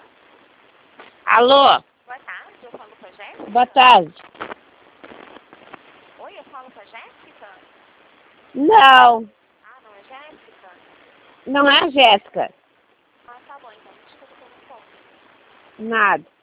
Alô? Boa tarde, eu falo com a Jéssica? Boa tarde. Oi, eu falo com a Jéssica? Não, Ah, não é Jéssica? não é a Jéssica. Ah, tá bom, então. Desculpa que eu não posso. Nada.